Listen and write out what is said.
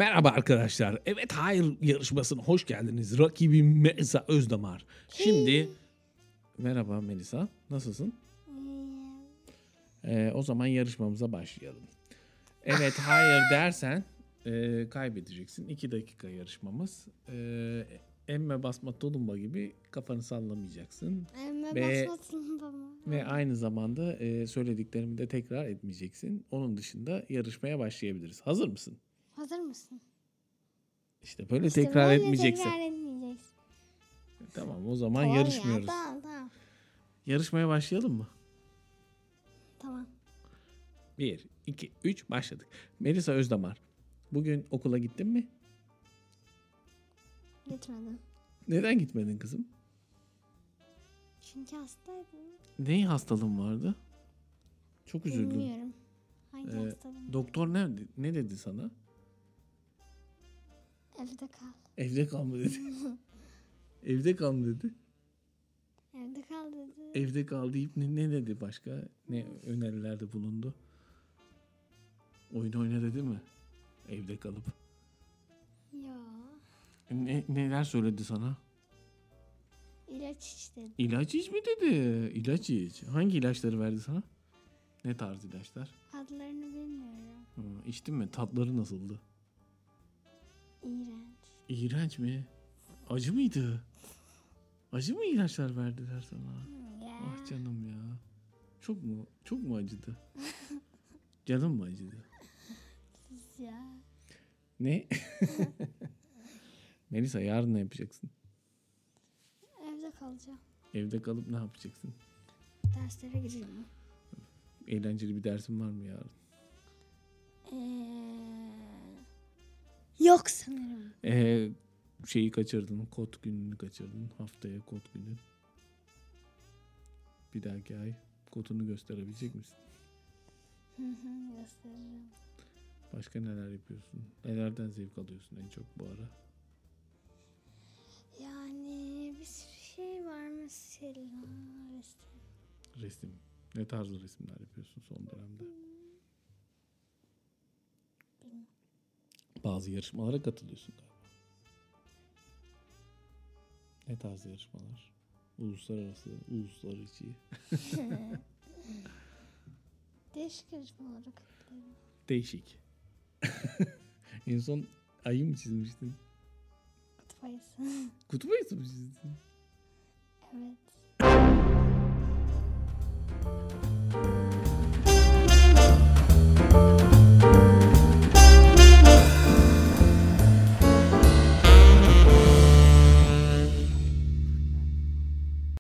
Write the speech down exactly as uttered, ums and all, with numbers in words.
Merhaba arkadaşlar. Evet hayır yarışmasına hoş geldiniz. Rakibim Melisa Özdamar. Şimdi merhaba Melisa. Nasılsın? Ee, o zaman yarışmamıza başlayalım. Evet hayır dersen e, kaybedeceksin. İki dakika yarışmamız. E, emme basma tulumba gibi kafanı sallamayacaksın. Emme Ve- basma tulumba mı? Ve aynı zamanda e, söylediklerimi de tekrar etmeyeceksin. Onun dışında yarışmaya başlayabiliriz. Hazır mısın? Hazır mısın? İşte böyle İşte tekrar böyle etmeyeceksin. Tekrar etmeyeceksin. Tamam o zaman Tamam yarışmıyoruz. Ya, tamam tamam. Yarışmaya başlayalım mı? Tamam. Bir, iki, üç başladık. Melisa Özdamar. Bugün okula gittin mi? Gitmedim. Neden gitmedin kızım? Çünkü hastaydım. Neyi hastalığın vardı? Çok üzüldüm. Bilmiyorum. Hangi Ee, hastalığım? Doktor ne, ne dedi sana? Evde kal. Evde kal mı dedi? Evde kal mı dedi? Evde kal dedi. Evde kal deyip ne, ne dedi başka? Ne önerilerde bulundu? Oyun oyna dedi mi? Evde kalıp. Ya. Ne, neler söyledi sana? İlaç iç dedi. İlaç iç mi dedi? İlaç iç. Hangi ilaçları verdi sana? Ne tarz ilaçlar? Adlarını bilmiyorum. Hı, içtin mi? Tatları nasıldı? İğrenç. İğrenç mi? Acı mıydı? Acı mı ilaçlar verdiler sana? Ya. Ah canım ya. Çok mu? Çok mu acıdı? Canım mı acıdı? Ya. Ne? Melisa yarın ne yapacaksın? Evde kalacağım. Evde kalıp ne yapacaksın? Derslere gireceğim. Eğlenceli bir dersin var mı yarın? Ee, yok sanırım. Ee, şeyi kaçırdın. Kod gününü kaçırdın. Haftaya kod günü. Bir dahaki ay kodunu gösterebilecek misin? Hı hı, gösteririm. Başka neler yapıyorsun? Nelerden zevk alıyorsun en çok bu ara? Yani bir sürü şey var mesela. Resim. Resim. Ne tarzı resimler yapıyorsun son dönemde? Bazı yarışmalara katılıyorsun galiba. Ne tarz yarışmalar? Uluslararası, uluslararası. Değişik yarışmalara katılıyorum. Değişik. En son ayı mı çizmiştin? Kutup ayısı. Kutup ayısı mı çizdin? Evet.